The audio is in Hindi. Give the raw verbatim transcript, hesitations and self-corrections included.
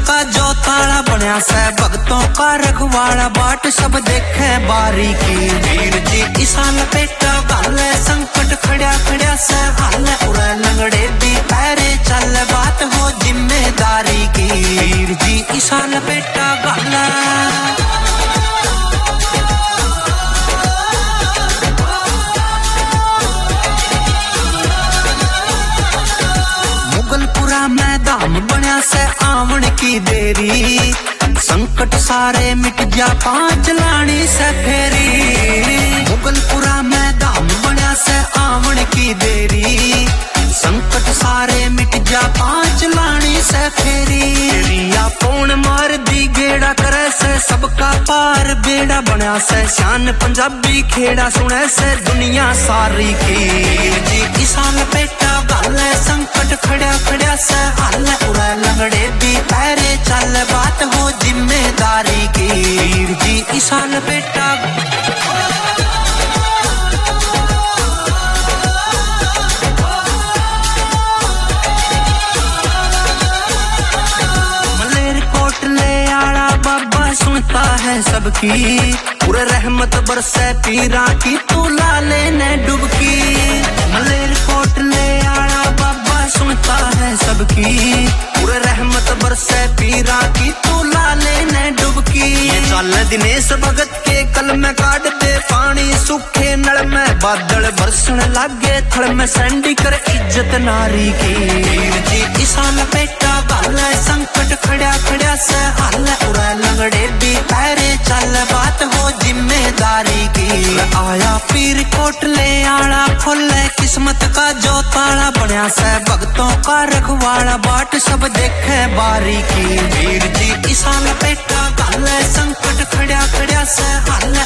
का जो ताला बनया से भक्तों का रखवाला बाट सब देखे बारीकी वीर जी ईसा लपेटा गाले संकट खड़ा खड़ा से हाले उड़े लंगड़े दी पैरे चल बात हो जिम्मेदारी की वीर जी ईसा लपेटा गाले मैं धाम बनया से आवन की देरी संकट सारे मिट जा पांच लानी से फेरी मुगलपुरा में धाम बनया से आवन की देरी संकट सारे मिट जा पांच लानी से फेरी रिया पौन मार दी गेड़ा करे से सबका पार बेड़ा बनया से शान पंजाबी खेड़ा सुने से दुनिया सारी की जी ईसा लपेटा गाले संकट खड़ा खड़ा से हाले उड़े लंगड़े दी पैरे चल बात हो जिम्मेदारी की वीर जी ईसा लपेटा सुनता है सबकी पूरे रहमत बरसे पीरा की तू लाले ने डुबकी मलेर कोट ले आड़ा बाबा सुनता है सबकी पूरे रहमत बरसे पीरा की तू लाले ने डुबकी चल दिनेश भगत के कल में काट दे पानी सूखे नल में बादल बरसण लागे थड़ में सैंडी कर इज्जत नारी की वीर जी ईसा लपेटा गाले संकट खड़ा खड़ा से हाले उड़े लंगड़े दी पैरे चल बात हो जिम्मेदारी की आया पीर कोट ले आड़ा खोले किस्मत का जो ताला बनया से भक्तों का रखवाला बाट सब देखे बारीकी वीर जी ईसा लपेटा गाले संकट खड़ा खड़ा से हाले